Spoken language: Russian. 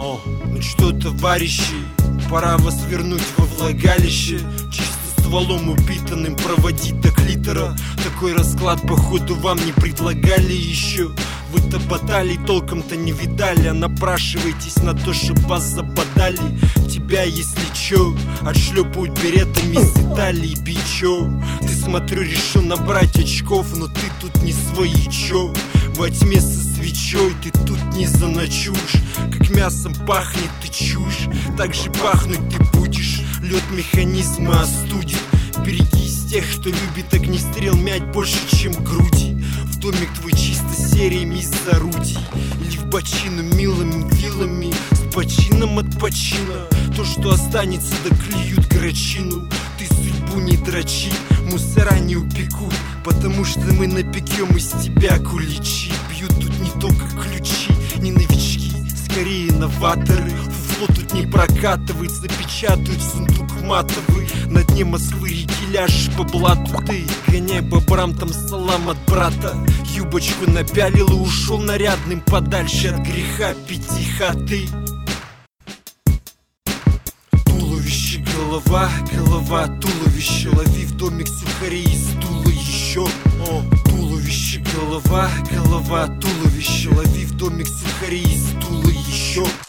Ну что, товарищи, пора вас вернуть во влагалище, чисто стволом упитанным проводить до клитора. Такой расклад, походу, вам не предлагали еще. Вы-то баталий толком-то не видали, а напрашиваетесь на то, чтоб вас забодали. Тебя, если чё, отшлепают беретами из Италии, бичо. Ты, смотрю, решил набрать очков, но ты тут не своячок. Во тьме со свечой ты тут не заночуешь. Как мясом пахнет ты чушь, так же пахнуть ты будешь. Лед механизма остудит. Берегись тех, кто любит огнестрел мять больше, чем груди. В домик твой чисто сериями из орудий, или в бочину милыми вилами с почином от почина. То, что останется, доклюют грачину. Ты судьбу не дрочи, мусора не упекут, потому что мы напекем из тебя куличи. Бьют тут не только ключи, не новички, скорее новаторы. Фуфло тут не прокатывает, запечатают сундук матовый. На дне Москвы реки ляжешь по блату ты, гоняй бобрам там салам от брата. Юбочку напялил и ушел нарядным подальше от греха пяти хаты. Туловище, голова, голова, туловище. Лови в домик сухарей из стула еще. Туловище, голова, голова, туловище. Лови в домик сухарей из стула еще.